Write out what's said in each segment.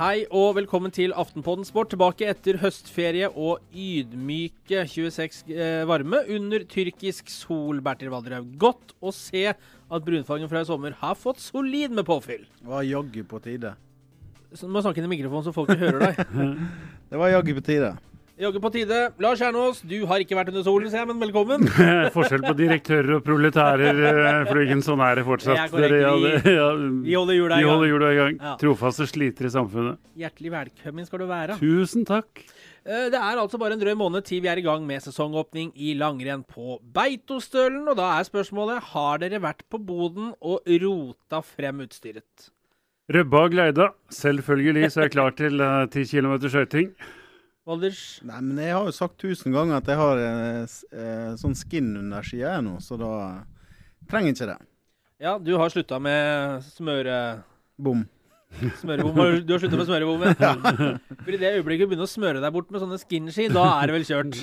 Hei og velkommen til Aftenpodden Sport, tilbake etter høstferie og ydmyke 26 varme under tyrkisk sol, Bertil Valderhaug. Godt å se at brunfargen fra i sommer har fått solid med påfyll. Det var jaggu på tide. Så du må snakke inn i mikrofonen så folk hører deg. Det var jaggu på tide. Jaggu på tide. Lars Kjernås, du har ikke vært under solen, ser jeg, men velkommen. Forskjell på direktører og proletærer, Flygen, sånn er det fortsatt. Det er korrekt. Vi holder jula i gang. Vi holder jula i gang. Ja. Trofaste sliter i samfunnet. Hjertelig velkommen skal du være. Tusen takk. Det er altså bare en drøy måned til vi er i gang med sesongåpning i langrenn på Beitostølen, og da er spørsmålet, har dere vært på boden og rota frem utstyret? Røbba og Gleida, selvfølgelig, så er jeg klar til 10 kilometer skjøyting. Valders? Nei, men jeg har jo sagt 1000 ganger at jeg har sånn skin under skia nå, så da trenger jeg ikke det. Ja, du har sluttet med Bom. smørebom. Du har sluttet med smørebom, ja. For i det øyeblikket du begynner å smøre deg bort med sånne skinski, da er det vel kjørt.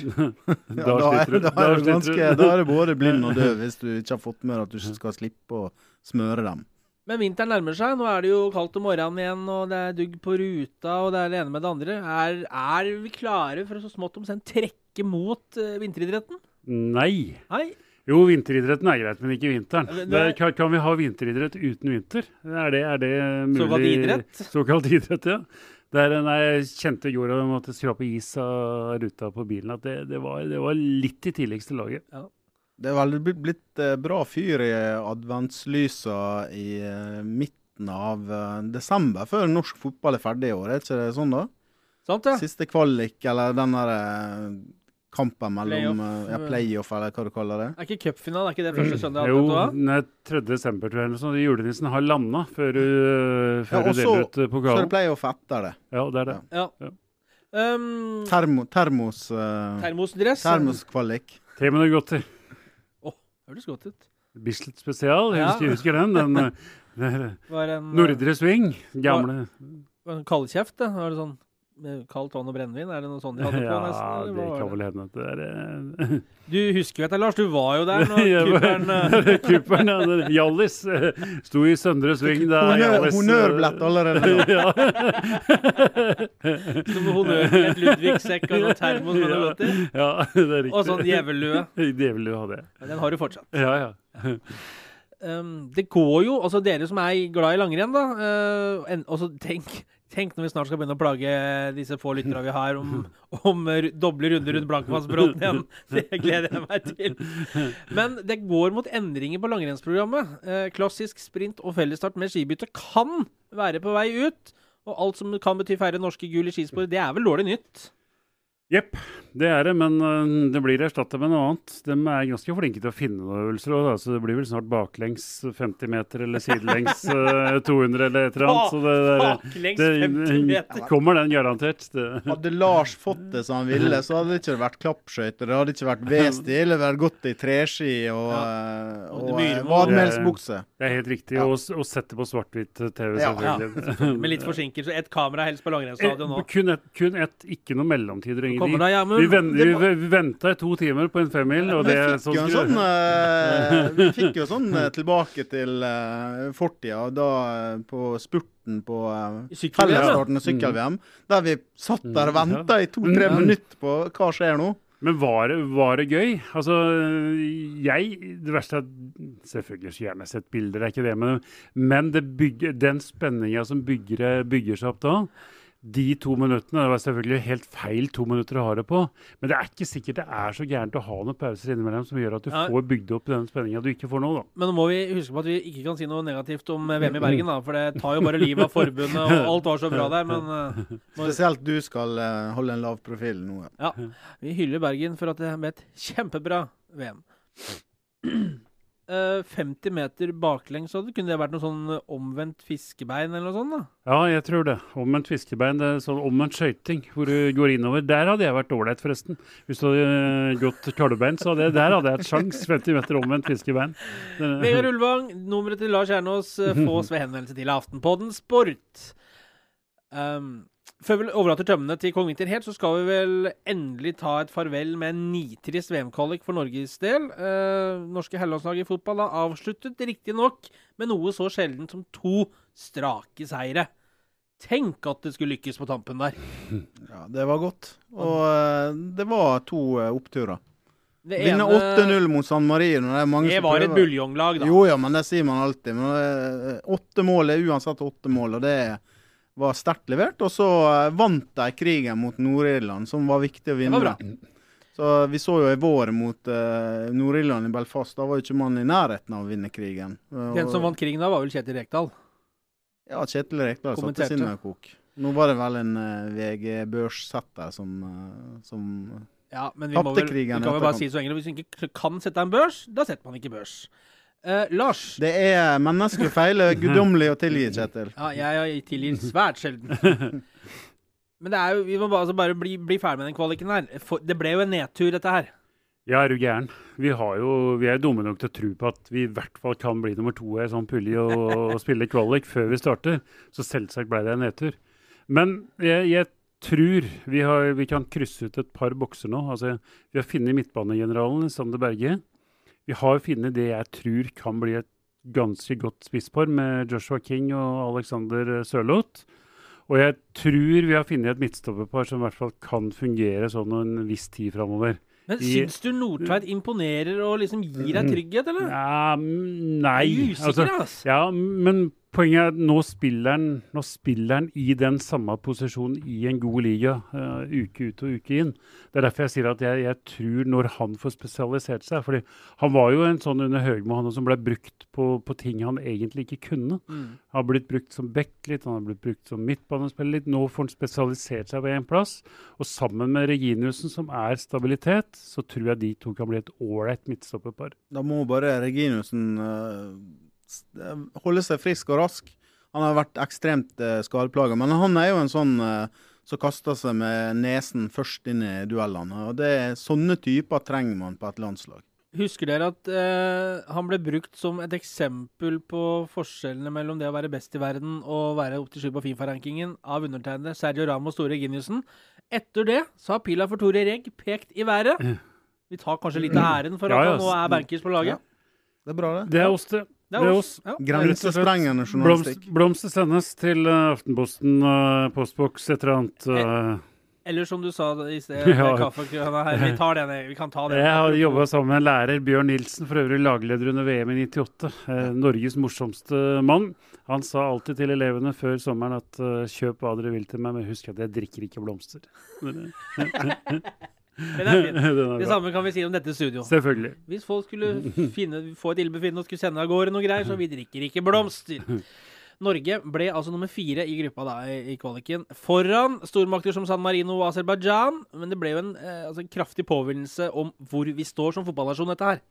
Da er det både blind og død hvis du ikke har fått med at du skal slippe å smøre dem. Men vinteren nærmer seg, nå er det jo kaldt om morgenen igjen, og det er dugg på ruta, og det er det ene med det andre. Er vi klare for å så smått omsendt trekke mot vinteridretten? Nei. Nei? Jo, vinteridretten er greit, men ikke vinteren. Kan vi ha vinteridrett uten vinter? Er det mulig? Såkalt idrett? Såkalt idrett, ja. Jeg kjente i går og måtte skrape is av ruta på bilen, at det var litt i tidligste laget. Ja. Det er vel blitt bra fyr i adventslysa i midten av desember, før norsk fotball er ferdig i år. Er ikke det sånn da? Sant, ja. Siste kvalik, eller den der kampen mellom playoff, eller hva du kaller det. Er ikke cupfinal, er ikke det første søndag? Jo, den er 3. desember, tror jeg. Sånn. Julenissen har landet før du deler ut pokalen. Så er det playoff etter det. Ja, det er det. Ja. Termosdress. Termoskvalik. 3 minutter godt til. Høres godt ut. Bislett spesial, jeg husker den. Nordre Sving, gamle. Var det kaldkjeft, da? Var det sånn med kaldt vann og brennevin? Er det noe sånt de hadde på nesten? Ja, det kan vel hende at det er... Du husker jo etter, Lars, du var jo der når Kuperen, Hjallis, sto i Søndre Sving da Hjallis... Honnørblett allerede. Ja. Som honnørblett, Ludvigsekk og noe termos med noe godt i. Ja, det er riktig. Og sånn djevellue. Djevellue hadde jeg. Den har du fortsatt. Ja. Det går jo, altså dere som er glad i langrenn da, altså tenk når vi snart skal begynne å plage disse få lyttere vi har om doble runder rundt Blankvannsbråten igjen. Det gleder jeg meg til. Men det går mot endringer på langrennsprogrammet. Klassisk sprint og fellesstart med skibytte kan være på vei ut, og alt som kan bety færre norske gul i skispor, det er vel dårlig nytt. Jepp, det er det, men det blir erstattet med noe annet. De er ganske flinke til å finne noen øvelser, så det blir vel snart baklengs 50 meter, eller sidelengs 200 eller et eller annet. Baklengs 50 meter? Kommer den garantert. Hadde Lars fått det som han ville, så hadde det ikke vært klappskøyter, det hadde ikke vært V-stil, det hadde vært gått i treski og vadmelsbukse. Det er helt riktig, og sette på svart-hvitt TV, selvfølgelig. Ja, med litt forsinkelse. Et kamera helst på langrennsstadion nå. Kun ett, ikke noe mellomtider. Vi ventet 2 timer på en 5-mil, og det vi fikk jo sånn tilbake til fortida, da på spurten på fellesstarten av sykkel-VM, der vi satt der og ventet i 2-3 minutter på hva skjer nå. Men var det gøy? Altså, det verste er at selvfølgelig så gjerne sett bilder, det er ikke det, men den spenningen som bygger seg opp da, de 2 minuttene, det var selvfølgelig helt feil 2 minutter å ha det på, men det er ikke sikkert det er så gærent å ha noen pauser innimellom som gjør at du får bygd opp den spenningen du ikke får nå da. Men nå må vi huske på at vi ikke kan si noe negativt om VM i Bergen da, for det tar jo bare livet av forbundet, og alt var så bra der, men... Spesielt du skal holde en lav profil nå. Ja, vi hyller Bergen for at det er et kjempebra VM. 50 meter baklengs, så kunne det vært noe sånn omvendt fiskebein eller noe sånt da? Ja, jeg tror det. Omvendt fiskebein, det er sånn omvendt skøyting, hvor du går innover. Der hadde jeg vært dårlig forresten. Hvis du hadde gått kalvebein, så der hadde jeg et sjans, 50 meter omvendt fiskebein. Vegard Ulvang, nummeret til Lars Kjernås, fås ved henvendelse til Aftenpodden Sport. Før vi overlater tømmene til Kong Vinter helt, så skal vi vel endelig ta et farvel med en nitrist VM-kvalik for Norges del. Norske herrelandslag i fotball har avsluttet riktig nok med noe så sjelden som 2 strake seire. Tenk at det skulle lykkes på tampen der. Ja, det var godt. Og det var 2 oppturer. Vinne 8-0 mot San Marino. Det var et buljonglag, da. Jo, ja, men det sier man alltid. Men 8 mål uansett 8 mål, og det var sterkt levert. Og så vant de krigen mot Nord-Irland, som var viktig å vinne. Det var bra. Så vi så jo i vår mot Nord-Irland i Belfast. Da var jo ikke man i nærheten av å vinne krigen. Den som vant krigen da, var vel Kjetil Rekdal. Ja, Kjetil Rekdal satte sin kok. Nå var det vel en VG-børssetter som ja, men vi kan vel bare si så enkelt. Hvis du ikke kan sette en børs, da setter man ikke børs. Lars? Det menneskelig feil, guddommelig å tilgi, Kjetil. Ja, jeg tilgir svært sjelden. Men vi må bare bli ferdig med den kvaliken her. Det ble jo en nedtur, dette her. Ja, du gæren. Vi dumme nok til å tro på at vi i hvert fall kan bli nummer 2 i sånn pulje og spille kvalik før vi starter. Så selvsagt ble det en nedtur. Men jeg tror vi kan krysse ut et par bokser nå. Altså, vi har funnet midtbanegeneralen Sander Berge. Vi har funnet det jeg tror kan bli et ganske godt spisspar med Joshua King og Alexander Sørloth. Og jeg tror vi har funnet et midtstopperpar som i hvert fall kan fungere sånn en viss tid fremover. Men syns du Nordtveit imponerer og liksom gir deg trygghet, eller? Ja, nei. Jeg er usikker, altså. Ja, men poenget er at nå spiller han i den samme posisjonen i en god liga, uke ut og uke inn. Det er derfor jeg sier at jeg tror når han får spesialisert seg, fordi han var jo en sånn under Høgmo, han som ble brukt på ting han egentlig ikke kunne. Han har blitt brukt som back litt, han har blitt brukt som midtbanespiller litt, nå får han spesialisert seg på en plass, og sammen med Reginiussen som stabilitet, så tror jeg de 2 kan bli et ålreit midtstopperpar. Da må bare Reginiussen holde seg frisk og rask. Han har vært ekstremt skadeplaget, men han jo en sånn som kaster seg med nesen først inn i duellene, og sånne typer trenger man på et landslag. Husker dere at han ble brukt som et eksempel på forskjellene mellom det å være best i verden og være opp til 7 på FIFA-rankingen av undertegnede Sergio Ramos og Tore Reginiussen? Etter det så har pila for Tore Reg pekt i været. Vi tar kanskje litt av æren for at han nå bankers på laget. Ja. Det bra det. Det oss det. Det er oss. Ja. Grensesprengende journalistikk. Blomster sendes til Aftenposten, postboks, et eller annet. Eller som du sa i sted, kaffekrøna her. Vi kan ta det. Jeg har jobbet sammen med en lærer, Bjørn Nilsen, for øvrig lagleder under VM i 98. Norges morsomste mann. Han sa alltid til elevene før sommeren at kjøp hva dere vil til meg, men husk at jeg drikker ikke blomster. Men det fint. Det samme kan vi si om dette studio. Selvfølgelig. Hvis folk skulle få et ildbefinnende og skulle sende av gårde noe greier, så vi drikker ikke blomster. Norge ble altså nummer 4 i gruppa da, i kvaliken, foran stormakter som San Marino og Azerbaijan, men det ble jo en kraftig påvinnelse om hvor vi står som fotballnasjon dette her.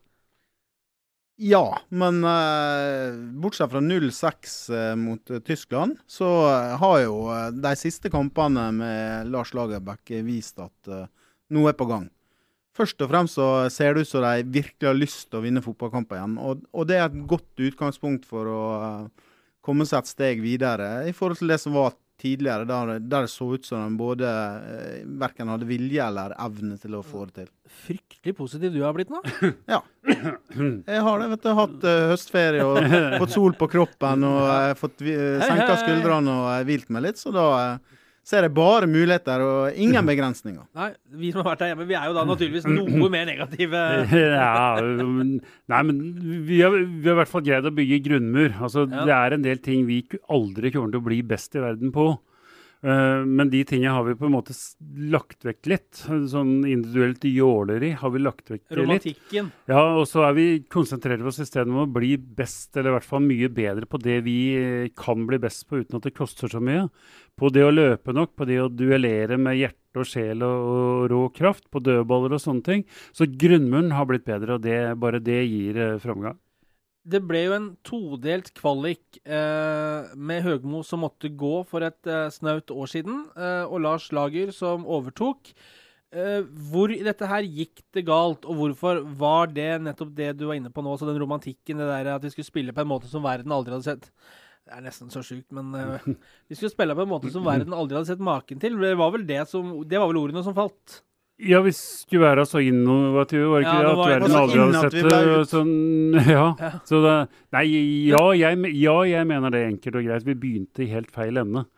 Ja, men bortsett fra 0-6 mot Tyskland, så har jo de siste kampene med Lars Lagerbäck vist at nå på gang. Først og fremst så ser det ut som de virkelig har lyst til å vinne fotballkamper igjen, og det et godt utgangspunkt for å komme seg et steg videre i forhold til det som var tidligere, der det så ut som de både hverken hadde vilje eller evne til å få det til. Fryktelig positiv du har blitt nå. Ja. Jeg har det, vet du, hatt høstferie og fått sol på kroppen og fått senket skuldrene og hvilt meg litt, så da ser jeg bare muligheter og ingen begrensninger. Nei, vi som har vært der hjemme, vi jo da naturligvis noe mer negative. Ja, nei, men vi har i hvert fall greid å bygge grunnmur. Altså, ja. Det en del ting vi aldri kommer til å bli best i verden på. Men de tingene har vi på en måte lagt vekk litt. Sånn individuelt jåleri har vi lagt vekk litt. Romantikken. Ja, og så vi konsentrert oss i stedet om å bli best, eller i hvert fall mye bedre på det vi kan bli best på uten at det koster så mye. På det å løpe nok, på det å duellere med hjerte og sjel og rå kraft, på dødballer og sånne ting. Så grunnmuren har blitt bedre, og bare det gir framgang. Det ble jo en todelt kvalik med Høgmo som måtte gå for et snaut år siden, og Lars Lager som overtok. Hvor i dette her gikk det galt, og hvorfor var det nettopp det du var inne på nå, så den romantikken, det der at vi skulle spille på en måte som verden aldri hadde sett? Det nesten så sykt, men vi skulle spille på en måte som verden aldri hadde sett maken til. Det var vel ordene som falt. Ja, vi skulle være så innovative, var ikke det? At verden aldri hadde sett det. Sånn, ja. Så da, nei, jeg mener det enkelt og greit. Vi begynte i helt feil ende.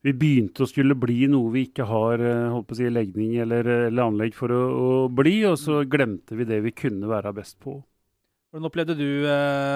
vi begynte å skulle bli noe vi ikke har holdt på å si, legning eller anlegg for å bli, og så glemte vi det vi kunne være best på. Hvordan opplevde du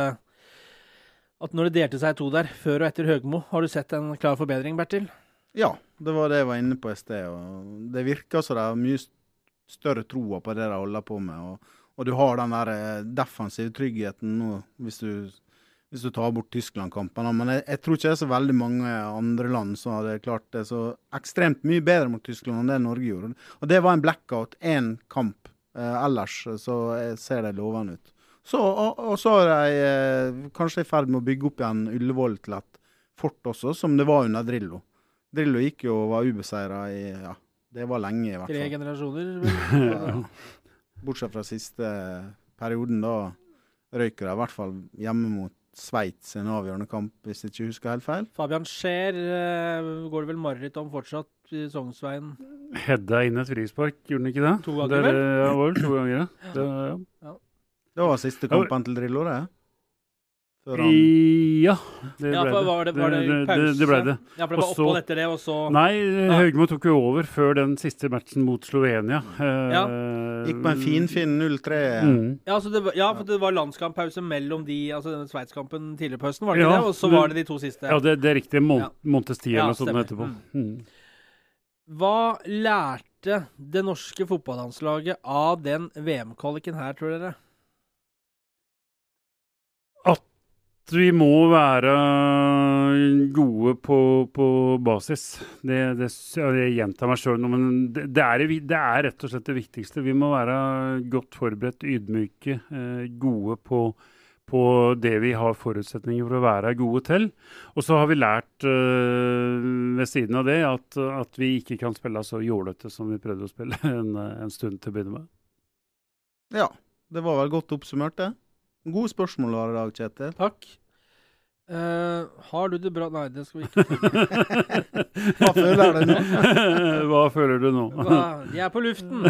at når det delte seg 2 der, før og etter Høgmo, har du sett en klar forbedring, Bertil? Ja, det var det jeg var inne på i sted. Og det virker så det er mye større troa på det de holder på med. Og du har den der defensive tryggheten nå, hvis du tar bort Tyskland-kampene. Men jeg tror ikke det er så veldig mange andre land som hadde klart det så ekstremt mye bedre mot Tyskland enn det Norge gjorde. Og det var en blackout, en kamp. Ellers så ser det lovende ut. Og så er de kanskje i ferd med å bygge opp igjen Ullevål til et fort også, som det var under Drillo. Drillo gikk jo og var ubeseiret i, ja, det var lenge i hvert fall. 3 generasjoner. Bortsett fra siste perioden, da røyker det i hvert fall hjemme mot Sveits en avgjørende kamp, hvis jeg ikke husker helt feil. Fabian Scheer går det vel mareritt om fortsatt i Sognsveien. Hedda inn et frispark, gjorde den ikke det? 2 ganger vel? Ja, var vel 2 ganger, ja. Det var siste kampen til Drillo, det? Ja, det Ja, ble for det. var det pause? Det ble det. Ja, for det var Og så- opphold etter det, og så... Nei, Høgmo tok jo over før den siste matchen mot Slovenia. Ja. Gikk på en fin 0-3. Ja, for det var landskamppause mellom altså denne Sveitskampen tidligere på høsten, var det ikke Ja, det? Og så var det de 2 siste. Ja, det er riktig. Ja. Montestia Ja, eller sånn stemmer. etterpå. Hva lærte det norske fotballandslaget av den VM-kvaliken her, tror dere? Vi må være gode på basis. Jeg gjentar meg selv nå, men det er rett og slett det viktigste. Vi må være godt forberedt, ydmyke, gode på det vi har forutsetninger for å være gode til. Og så har vi lært ved siden av det at vi ikke kan spille så jålete som vi prøvde å spille en stund til å begynne med. Ja, det var vel godt oppsummert det. Gode spørsmål var det i dag, Kjetil. Takk. Har du det bra? Nei, det skal vi ikke. Hva føler du nå? Hva føler du nå? Jeg er på luften.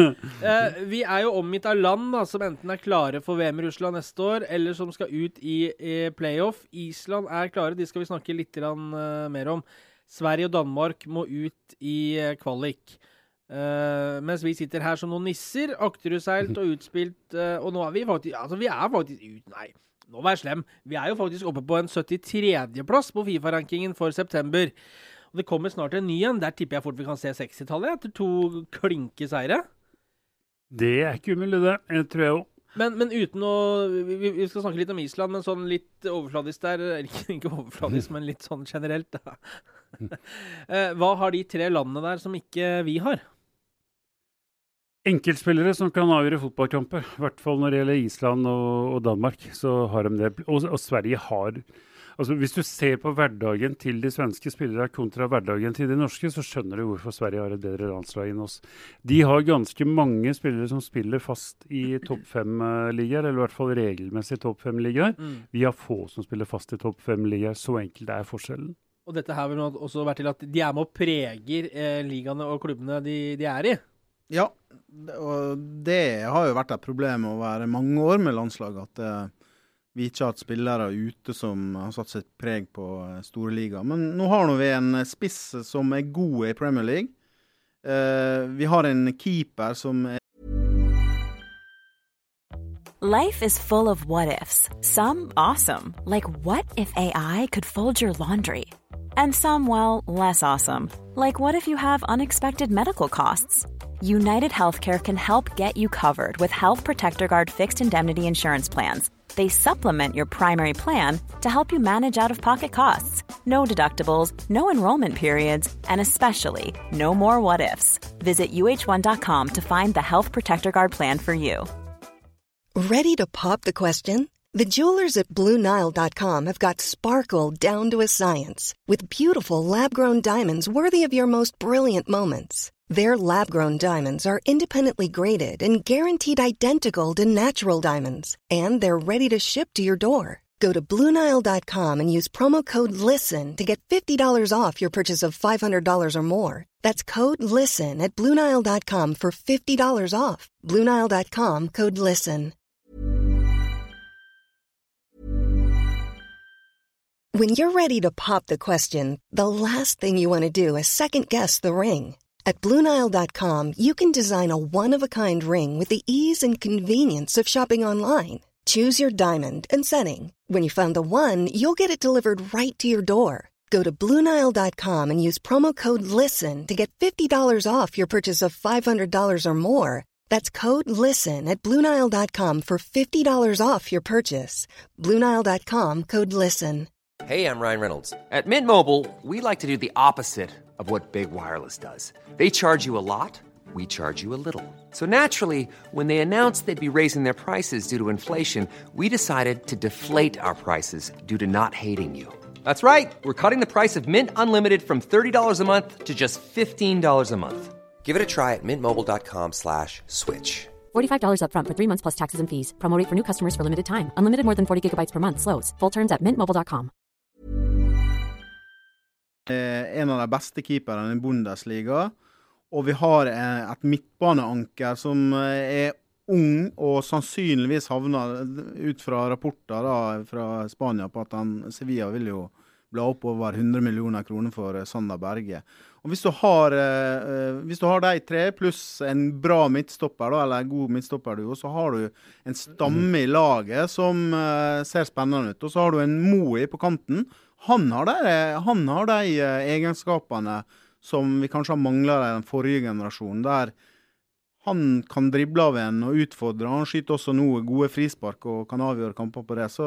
Vi er jo omgitt av land da, som enten er klare for VM i Russland neste år, eller som skal ut i playoff. Island er klare, de skal vi snakke litt mer om. Sverige og Danmark må ut i kvalik. Mens vi sitter her som noen nisser, akterutseilt og utspilt, og nå er vi faktisk nå var jeg slem. Vi er jo faktisk oppe på en 73. plass på FIFA-rankingen for september. Og det kommer snart en ny en. Der tipper jeg fort vi kan se 60-tallet etter 2 klinke seire. Det er ikke umulig det, jeg tror jeg også. Men uten å... Vi skal snakke litt om Island, men sånn litt overfladisk der. Ikke overfladisk, men litt sånn generelt. Da. Hva har de 3 landene der som ikke vi har? Enkeltspillere som kan avgjøre fotballkamper, i hvert fall når det gjelder Island og Danmark, så har de det. Og Sverige har... Altså, hvis du ser på hverdagen til de svenske spillere kontra hverdagen til de norske, så skjønner du hvorfor Sverige har et bedre landslag enn oss. De har ganske mange spillere som spiller fast i topp 5-ligaer, eller i hvert fall regelmessig topp 5-ligaer. Vi har få som spiller fast i topp 5-ligaer, så enkelt er forskjellen. Og dette her vil også være til at de er med og preger ligaene og klubbene de er i. Ja, og det har jo vært et problem å være mange år med landslaget, at vi ikke har hatt spillere ute som har satt sitt preg på store liga. Men nå har vi en spiss som er god i Premier League. Vi har en keeper som Life is full of what-ifs. Some awesome, like what if AI could fold your laundry? And some, well, less awesome, like what if you have unexpected medical costs? United Healthcare can help get you covered with Health Protector Guard fixed indemnity insurance plans. They supplement your primary plan to help you manage out-of-pocket costs. No deductibles, no enrollment periods, and especially no more what-ifs. Visit uh1.com to find the Health Protector Guard plan for you. Ready to pop the question? The jewelers at BlueNile.com have got sparkle down to a science with beautiful lab-grown diamonds worthy of your most brilliant moments. Their lab-grown diamonds are independently graded and guaranteed identical to natural diamonds, and they're ready to ship to your door. Go to BlueNile.com and use promo code LISTEN to get $50 off your purchase of $500 or more. That's code LISTEN at BlueNile.com for $50 off. BlueNile.com, code LISTEN. When you're ready to pop the question, the last thing you want to do is second-guess the ring. At BlueNile.com, you can design a one-of-a-kind ring with the ease and convenience of shopping online. Choose your diamond and setting. When you find the one, you'll get it delivered right to your door. Go to BlueNile.com and use promo code LISTEN to get $50 off your purchase of $500 or more. That's code LISTEN at BlueNile.com for $50 off your purchase. BlueNile.com, code LISTEN. Hey, I'm Ryan Reynolds. At Mint Mobile, we like to do the opposite of what Big Wireless does. They charge you a lot, we charge you a little. So naturally, when they announced they'd be raising their prices due to inflation, we decided to deflate our prices due to not hating you. That's right. We're cutting the price of Mint Unlimited from $30 a month to just $15 a month. Give it a try at mintmobile.com/switch. $45 up front for 3 months plus taxes and fees. Promo rate for new customers for limited time. Unlimited more than 40 gigabytes per month. Slows full terms at mintmobile.com. En av de beste keeperne I Bundesliga, og vi har et midtbaneanker som ung og sannsynligvis havner ut fra rapporter da, fra Spania på at Sevilla vil jo bla opp over 100 millioner kroner for Sander Berge. Og hvis du har de tre pluss en bra midtstopper da, eller en god midtstopper du, så har du en stamme I laget som ser spennende ut, og så har du en Moi på kanten. Han har de egenskapene som vi kanskje har manglet I den forrige generasjonen, der han kan drible av en og utfordre. Han skyter også noe gode frispark og kan avgjøre kamper på det. Så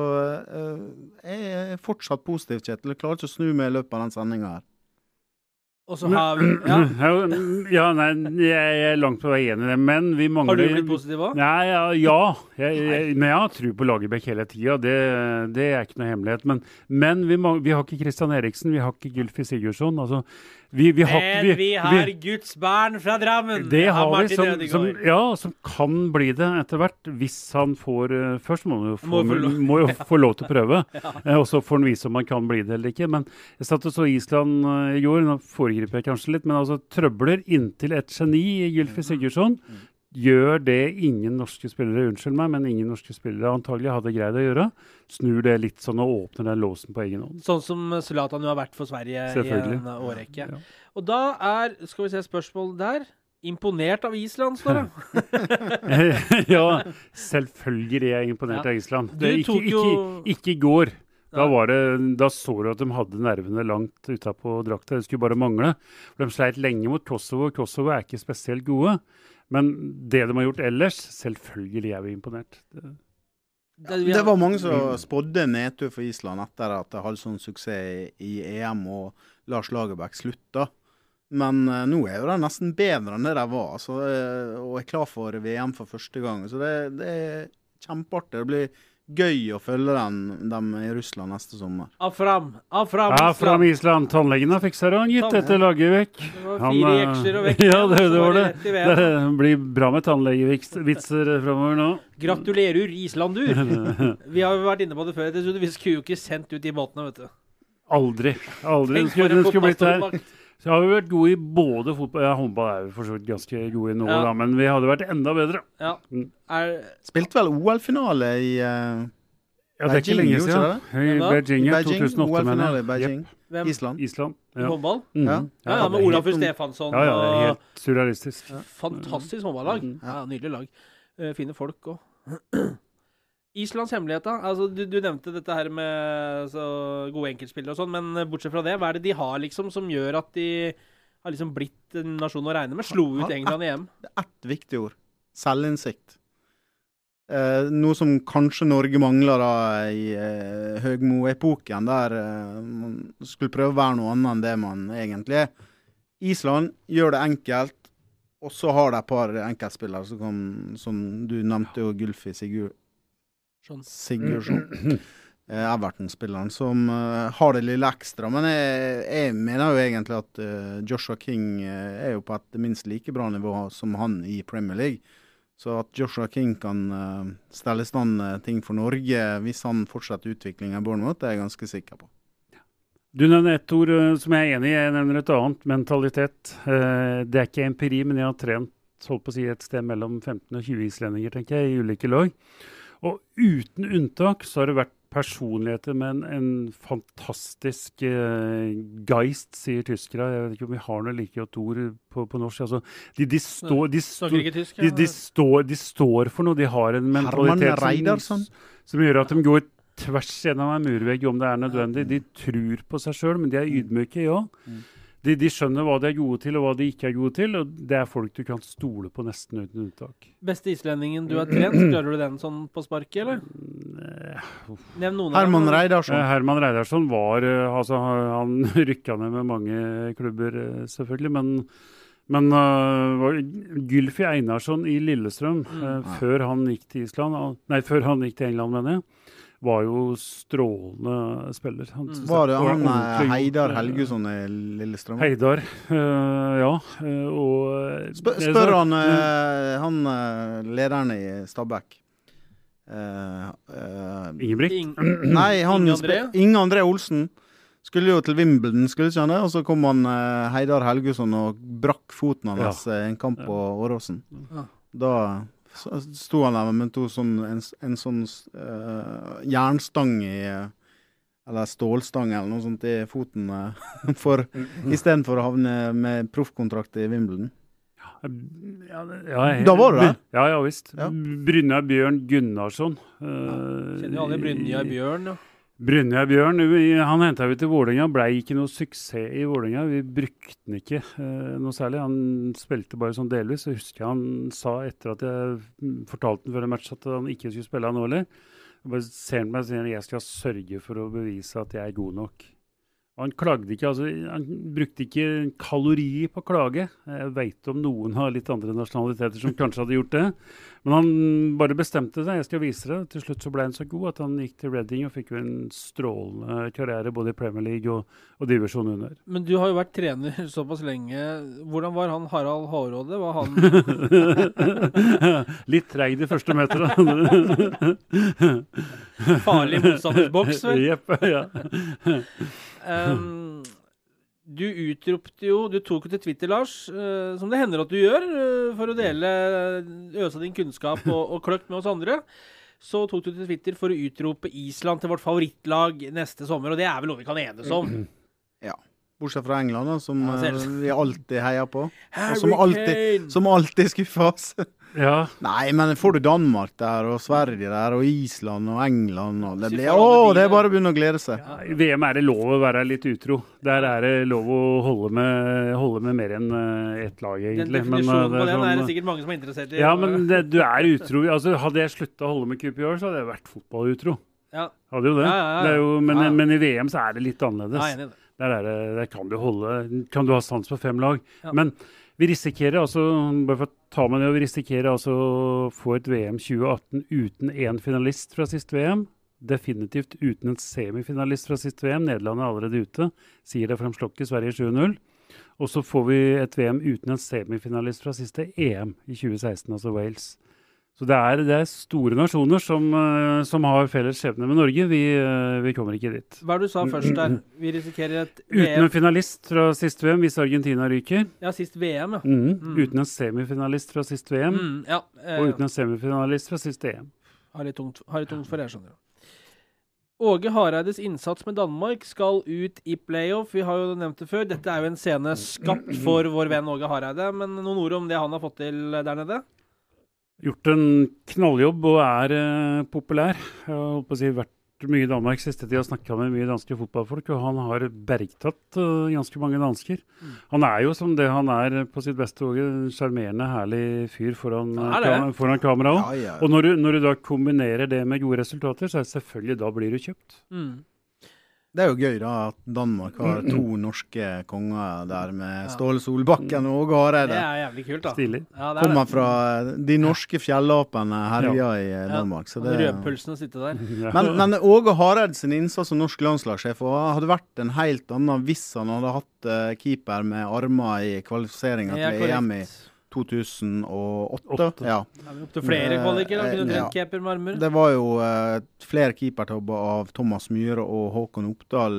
jeg fortsatt positiv, Kjetil. Jeg klarer ikke å snu meg I løpet av den sendingen her. Og så har vi... Ja, nei, jeg langt på vei enig I det, men vi mangler... Har du blitt positiv også? Nei, men jeg har tro på Lagerbäck hele tiden, det ikke noe hemmelighet, men vi har ikke Christian Eriksen, vi har ikke Gylfi Sigurdsson, altså... Vi har Guds barn fra Drammen. Det har vi som kan bli det etter hvert, hvis han får... Først må han jo få lov til å prøve, og så får han vise om han kan bli det eller ikke. Men jeg satt og så Island I går, nå foregriper jeg kanskje litt, men altså trøbler inntil et geni I Gylfi Sigurdsson, gjør det ingen norske spillere, unnskyld meg, men ingen norske spillere antagelig hadde greid å gjøre. Snur det litt sånn og åpner den låsen på egen hånd. Sånn som Zlatan jo har vært for Sverige I en årrekke. Ja. Og da skal vi se spørsmål der, imponert av Island, står det. Ja, selvfølgelig jeg imponert av Island. Ikke I går. Da så du at de hadde nervene langt utenpå drakta. Det skulle bare mangle. For de sleit lenge mot Kosovo. Kosovo ikke spesielt gode. Men det de har gjort ellers, selvfølgelig jeg imponert. Det var mange som spådde nedtur for Island etter at de hadde sånn suksess I EM og Lars Lagerbäck slutta. Men nå jo det nesten bedre enn det de var, altså, og klar for VM for første gang. Så det kjempeartig. Det blir gøy å følge dem I Russland neste sommer. Av fram Island. Tannleggen har fikset han, gitt etter Lagerbäck. Det var 4 jeksler og vekk. Ja, det var det. Det blir bra med tannlegevitser fremover nå. Gratulerer, Islandur. Vi har jo vært inne på det før. Vi skulle jo ikke sendt ut de båtene, vet du. Aldri. Den skulle blitt her. Så har vi vært gode I både fotball, håndball jo for så vidt ganske gode I noe, da, men vi hadde vært enda bedre. Ja. Spilte vel OL-finale I det ikke lenge siden. I Beijing, 2008, OL-finale I Beijing. Island. I håndball? Ja, med Olaf Stefansson. Ja, helt surrealistisk. Fantastisk håndballag. Ja, nydelig lag. Fine folk også. Islands hemmelighet da, altså du nevnte dette her med gode enkeltspillere og sånn, men bortsett fra det, hva det de har liksom som gjør at de har liksom blitt en nasjon å regne med? Slo ut England I EM? Det ett viktig ord. Selvinnsikt. Noe som kanskje Norge mangler da I Høgmo-epoken, der man skulle prøve å være noe annet enn det man egentlig Island gjør det enkelt, og så har de et par enkeltspillere som du nevnte jo Gylfi Sigurdsson, Everton-spilleren, som har det lille ekstra. Men jeg mener jo egentlig at Joshua King jo på et minst like bra nivå som han I Premier League. Så at Joshua King kan stelle I stand ting for Norge hvis han fortsetter utviklingen I Bournemouth, det jeg ganske sikker på. Du nevner et ord som jeg enig I, jeg nevner et annet, mentalitet. Det ikke empiri, men jeg har trent, holdt på å si, et sted mellom 15 og 20 islendinger, tenker jeg, I ulike lag. Og uten unntak så har det vært personligheter, men en fantastisk geist, sier tyskere. Jeg vet ikke om vi har noe like godt ord på norsk. Altså, Snakker ikke tysk, de står for noe. De har en mentalitet som gjør at de går tvers gjennom en murvegg om det nødvendig. De tror på seg selv, men de ydmyke, ja. De skjønner hva de gode til, og hva de ikke gode til, og det folk du kan stole på nesten uten unntak. Beste islendingen du har trent, klarer du den sånn på sparket, eller? Nevn noen Herman Reidarsson. Herman Reidarsson var, han rykket ned med mange klubber, selvfølgelig, men Gylfi Einarsson i Lillestrøm, før han gikk til før han gikk til England, mener jeg, var jo strålende spiller. Var det han Heidar Helgusson i Lillestrøm? Heidar, ja. Spør han lederen i Stabæk. Ingebrigt? Nei, Inge André Olsen. Skulle jo til Wimbledon, skulle ikke han det? Og så kom han Heidar Helgusson og brakk foten hans en kamp på Åråsen. Da sto han der med en sånn jernstang eller stålstang eller noe sånt i foten i stedet for å havne med proffkontrakt i Wimbledon. Da var du der? Ja, visst. Ja. Brynjar Bjørn Gunnarsson. Kjenner jo alle Brynjar Bjørn, ja. Brynjar Bjørn, han hentet vi til Vålerenga, ble ikke noe suksess i Vålerenga. Vi brukte den ikke noe særlig. Han spilte bare sånn delvis. Jeg husker han sa etter at jeg fortalte den før en match at han ikke skulle spille han årlig. Jeg bare ser han meg og sier at jeg skal sørge for å bevise at jeg god nok. Han klagde ikke, han brukte ikke kalorier på klage. Jeg vet om noen har litt andre nasjonaliteter som kanskje hadde gjort det. Men han bare bestemte seg, jeg skal vise det. Til slutt så ble han så god at han gikk til Reading og fikk jo en strålende karriere både i Premier League og divisjon under. Men du har jo vært trener såpass lenge. Hvordan var han Harald Hårråde? Var han... litt treig de første meterne. Farlig motstandersboks, vel? Jepp, ja. Du utropte jo, du tok jo til Twitter, Lars, som det hender at du gjør, for å øse din kunnskap og kløkt med oss andre. Så tok du til Twitter for å utrope Island til vårt favorittlag neste sommer, og det vel noe vi kan enes om. Ja, bortsett fra England, som vi alltid heier på, og som alltid skuffer oss. Ja. Nei, men får du Danmark der, og Sverige der, og Island og England, og det blir, det bare å begynne å glede seg. Ja, I VM det lov å være litt utro. Der det lov å holde med mer enn ett lag, egentlig. Den definisjonen på den det sikkert mange som interessert i. Ja, men du utro. Altså, hadde jeg sluttet å holde med QPR, så hadde jeg vært fotballutro. Ja. Hadde jo det. Ja. Det jo, men i VM så det litt annerledes. Ja, enig i det. Der kan du ha stans på 5 lag. Ja. Men vi risikerer bare for å ta med det, vi risikerer å få et VM 2018 uten en finalist fra siste VM. Definitivt uten en semifinalist fra siste VM. Nederland allerede ute, sier det frem slokket, Sverige 7-0. Og så får vi et VM uten en semifinalist fra siste EM i 2016, altså Wales. Så det store nasjoner som har felles skjebne med Norge. Vi kommer ikke dit. Hva du sa først der? Vi risikerer et VM... Uten en finalist fra siste VM, hvis Argentina ryker. Ja, sist VM, ja. Uten en semifinalist fra siste VM. Og uten en semifinalist fra siste EM. Har det tungt for jeg, skjønner du. Åge Hareides innsats med Danmark skal ut i playoff. Vi har jo nevnt det før. Dette jo en scene skapt for vår venn Åge Hareide. Men noen ord om det han har fått til der nede? Gjort en knalljobb og populær. Jeg har holdt på å si vært mye i Danmark siste tid og snakket med mye danske fotballfolk, og han har bergtatt ganske mange dansker. Han jo som det han på sitt beste og en charmerende, herlig fyr foran kamera også. Ja. Og når du da kombinerer det med gode resultater, så selvfølgelig da blir du kjøpt. Det jo gøy da at Danmark har 2 norske konger der med Ståle Solbakken og Åge Hareide. Det jævlig kult da. Stilig. Ja, kommer fra de norske fjellapene herja i Danmark. Så det rødpølsene sitter der. Men Åge Hareide sin innsats som norsk landslagssjef hadde vært en helt annen hvis han hadde hatt keeper med armer i kvalifiseringen til EM i 2008. Ja. Opp til flere kvaliker da, kunne du trent keeper med armer. Det var jo flere keepertabber av Thomas Myhre og Håkon Oppdal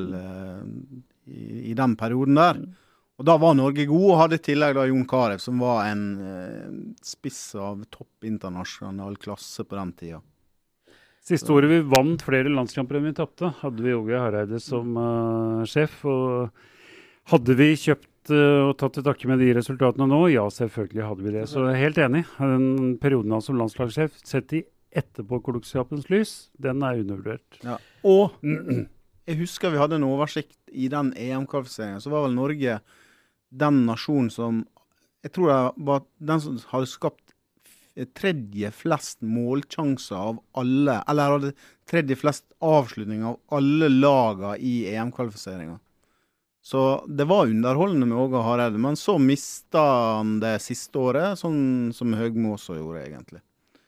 i den perioden der. Og da var Norge god, og hadde i tillegg da Jon Carew, som var en spiss av topp internasjonal klasse på den tiden. Siste året vi vant flere landskamper enn vi tappte, hadde vi Åge Hareide som sjef, og hadde vi kjøpt og tatt til takke med de resultatene nå? Ja, selvfølgelig hadde vi det. Så jeg er helt enig. Den perioden han som landslagssjef, sett i etterpåklokskapens lys, den er undervurdert. Ja. Og jeg husker vi hadde en oversikt i den EM-kvalifiseringen, så var vel Norge den nasjonen som, jeg tror det var den som hadde skapt tredje flest målsjanser av alle, eller hadde tredje flest avslutninger av alle lager i EM-kvalifiseringen. Så det var underholdende med Åge Hareide, men så mistet han det siste året, sånn som Høgmo også gjorde egentlig.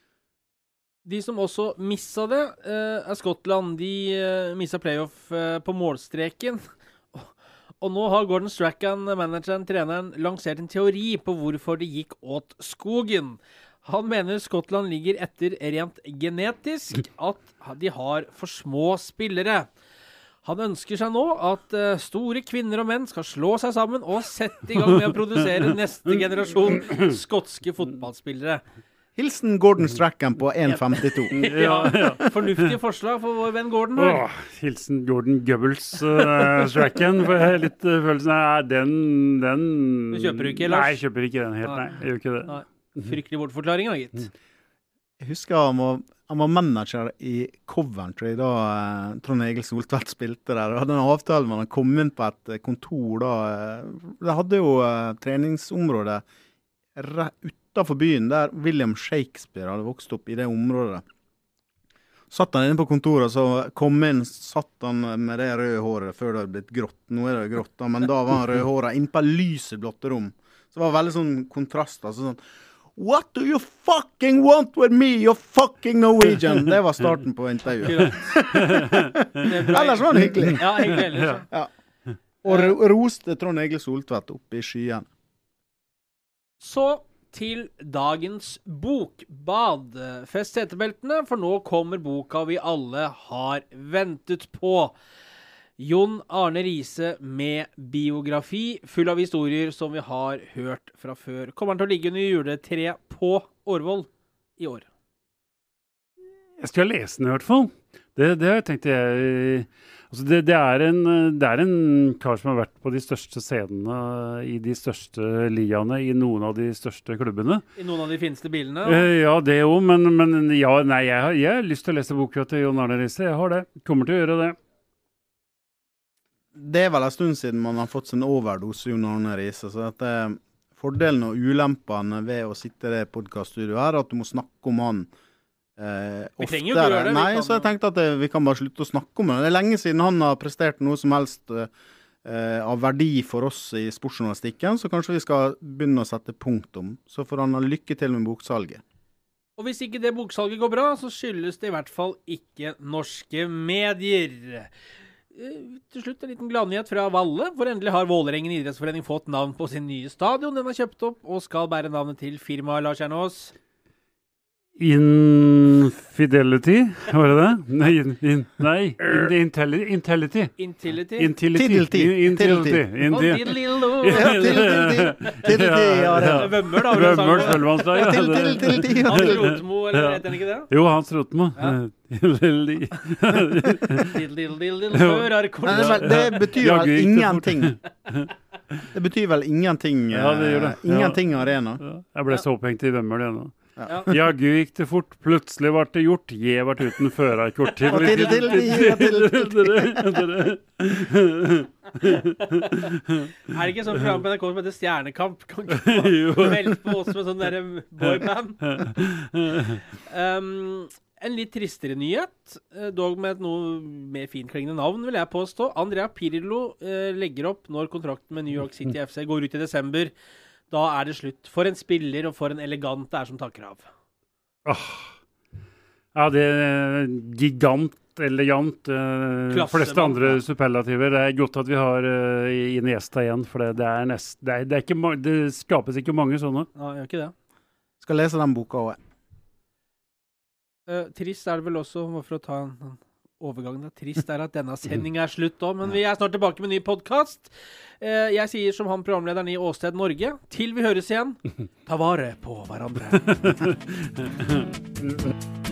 De som også misset det, er Skottland. De misset playoff på målstreken. Og nå har Gordon Strachan, manageren, treneren, lansert en teori på hvorfor det gikk åt skogen. Han mener Skottland ligger etter rent genetisk, at de har for små spillere. Han ønsker seg nå at store kvinner og menn skal slå seg sammen og sette i gang med å produsere neste generasjon skotske fotballspillere. Hilsen Gordon Strachan på 1,52. Ja, fornuftige forslag for vår venn Gordon. Hilsen Gordon Goebbels Strachan, for jeg har litt følelsen den... Du kjøper ikke, Lars? Nei, jeg kjøper ikke den helt, nei. Jeg gjør ikke det. Nei. Fryktelig bortforklaring, da, gitt. Jeg husker han var manager i Coventry da Trond Egil Soltvedt spilte der. Og hadde en avtale med han kom inn på et kontor da. Det hadde jo treningsområdet utenfor byen, der William Shakespeare hadde vokst opp i det området. Satt han inne på kontoret, så kom inn, satt han med det røde håret før det hadde blitt grått. Nå er det grått da, men da var han røde håret inne på lyset blåtte rom. Så det var veldig sånn kontrast, altså sånn, what do you fucking want with me, you fucking Norwegian? Det var starten på intervjuet. Ellers var det hyggelig. Ja, hyggelig ellers. Ja. Og roste Trond Egil Soltvedt opp i skyen. Så til dagens bokbad. Fest setebeltene, for nå kommer boka vi alle har ventet på. Jon Arne Riise med biografi, full av historier som vi har hørt fra før. Kommer han til å ligge under juletre på Årvoll i år? Jeg skal lese den i hvert fall. Det tenkte jeg. Altså det er en kar som har vært på de største scenene i de største ligaene i noen av de største klubbene. I noen av de fineste bilene? Ja, det jo, men ja, nei, jeg har lyst til å lese boka til Jon Arne Riise. Jeg har det. Kommer til å gjøre det. Det er vel en stund siden man har fått sin overdose Jon Arne Riise, så at fordelen og ulempene ved å sitte i det podcaststudioet her, at du må snakke om han oftere. Vi trenger jo ikke gjøre det. Nei, så jeg tenkte at vi kan bare slutte å snakke om det. Det er lenge siden han har prestert noe som helst av verdi for oss i sportsjournalistikken, så kanskje vi skal begynne å sette punktum. Så får han ha lykke til med boksalget. Og hvis ikke det boksalget går bra, så skyldes det i hvert fall ikke norske medier. Til slutt en liten gladnyhet fra Valle, for endelig har Vålerengen idrettsforening fått navn på sin nye stadion. Den har kjøpt opp og skal bære navnet til firmaet Lars Kjernås. Infidelity, var det det? Intility. Vømmer da. Vømmers Følvannsdag. Hans Rotmo, eller heter den ikke det? Jo, Hans Rotmo. Det betyr vel ingenting. Det betyr vel ingenting. Ja, det gjør det. Ingenting arena. Jeg ble så opphengt i Vømmer det nå. Jaggu gikk det fort, plutselig ble det gjort. Jeg ble uten førerkort. Er det ikke sånn program på NRK som heter Stjernekamp? Kan ikke velge på oss med sånn der boyband. En litt tristere nyhet, dog med et noe mer finklingende navn, vil jeg påstå. Andrea Pirlo legger opp når kontrakten med New York City FC går ut i desember. Da er det slutt. For en spiller og for en elegant det er som takker av. Ja, det er gigant, elegant. Fleste andre superlativer. Det er godt at vi har Iniesta igjen, for det skapes ikke mange sånne. Ja, gjør ikke det. Skal lese den boka også. Trist er det vel også, for å ta en overgang da. Trist er at denne sendingen er slutt da, men vi er snart tilbake med en ny podcast. Jeg sier som han programlederen i Åsted Norge, til vi høres igjen, ta vare på hverandre.